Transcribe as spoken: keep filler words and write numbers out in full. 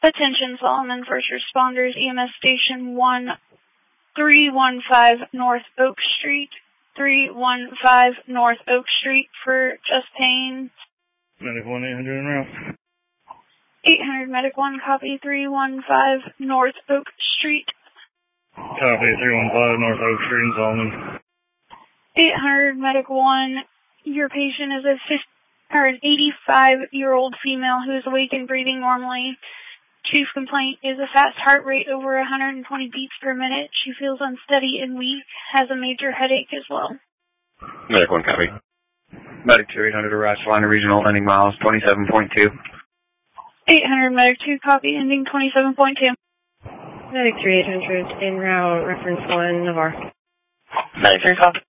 Attention Solomon First Responders, E M S Station one three one five North Oak Street, three one five North Oak Street for chest pain. Medic one eight hundred en route. eight hundred Medic one, copy three one five North Oak Street. Copy three one five North Oak Street in Solomon. eight hundred Medic one, your patient is a fifty, or an eighty-five-year-old female who is awake and breathing normally. Chief complaint is a fast heart rate over one hundred twenty beats per minute. She feels unsteady and weak, has a major headache as well. Medic one, copy. Medic two, eight hundred, Arash Line Regional, ending miles twenty-seven point two. eight hundred Medic two, copy, ending twenty-seven point two. Medic three, eight hundred, en route, reference one, Navarre. Medic three, copy.